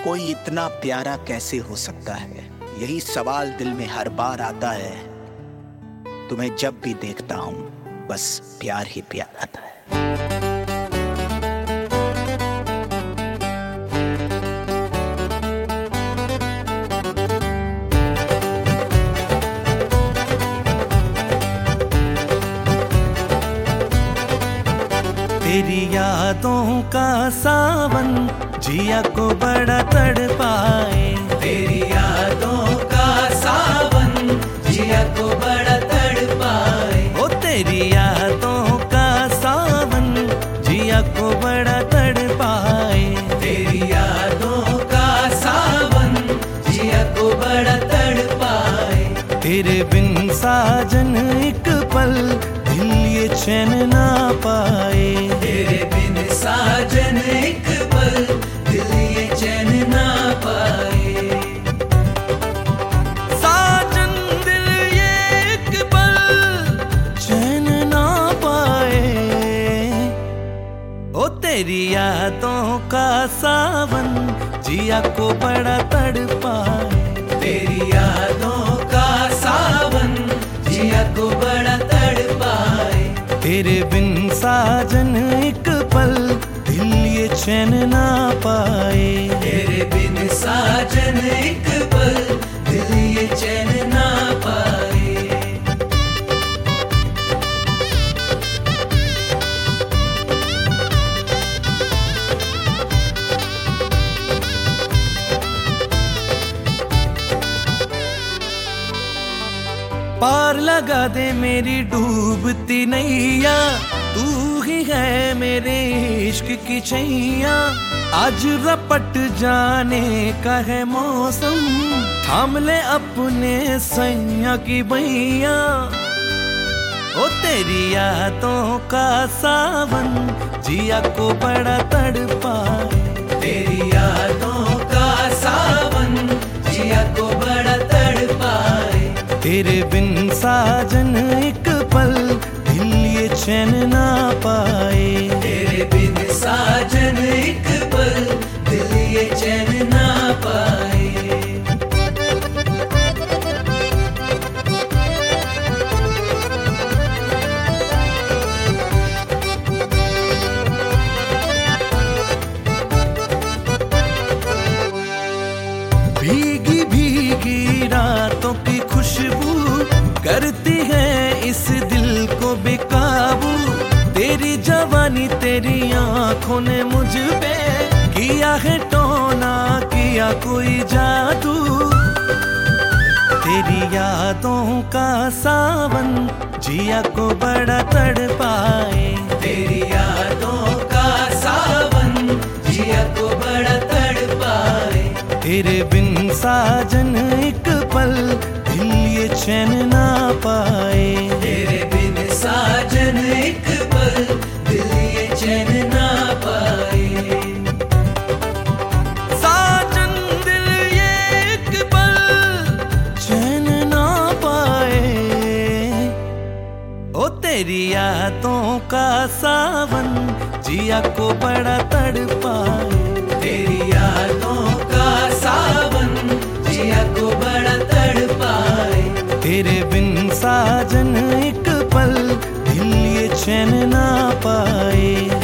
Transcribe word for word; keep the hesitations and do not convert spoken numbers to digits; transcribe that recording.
कोई इतना प्यारा कैसे हो सकता है, यही सवाल दिल में हर बार आता है। तुम्हें जब भी देखता हूँ बस प्यार ही प्यार आता है। तेरी यादों का सावन जिया को बड़ा तड़पाए। तेरी यादों का सावन जिया को बड़ा तड़पाए। ओ तेरी यादों का सावन जिया को बड़ा तड़पाए। तेरी यादों का सावन जिया को बड़ा तड़पाए। तेरे बिन साजन एक पल दिल ये चैन ना पाए। तेरे बिन साजन एक पल दिल ये चैन ना पाए। साजन दिल ये एक पल चैन ना पाए। ओ तेरी यादों का सावन जिया को बड़ा तड़पाए। तेरी यादों का सावन जिया को बड़ा तड़पाए। तेरे बिन साजन एक पल दिल ये चैन ना पाए। तेरे बिन साजन एक पल दिल ये चैन ना पाए। पार लगा दे मेरी डूबती नैया, तू ही है मेरे इश्क की छैया। आज रपट जाने का है मौसम, थाम ले अपने सैया की बैया। ओ तेरी यादों का सावन जिया को बड़ा तड़पाए। तेरी यादों का सावन जिया को बड़ा तड़पाए। तेरे बिन साजन एक पल दिल ये चैन ना पाए। तेरे बिन साजन एक पल दिल ये चैन ना पाए। भीगी भीगी रातों की खुशबू करती है इस दिल को बेकाबू। तेरी जवानी तेरी आंखों ने मुझ पे किया है टोना, किया कोई जादू। तेरी यादों का सावन जिया को बड़ा तड़पाए। तेरी यादों का सावन जिया को बड़ा तड़पाए। तेरे बिन साजन एक पल दिल ये चैन ना पाए। तेरे बिन साजन एक पल दिल ये चैन ना पाए। साजन दिल ये एक पल चैन ना पाए। ओ तेरी यादों का सावन जिया को बड़ा तड़पाए। तेरी यादों का सावन जिया को बड़ा तड़पाए। तेरे बिन साजन एक पल दिल ये चैन ना पाए।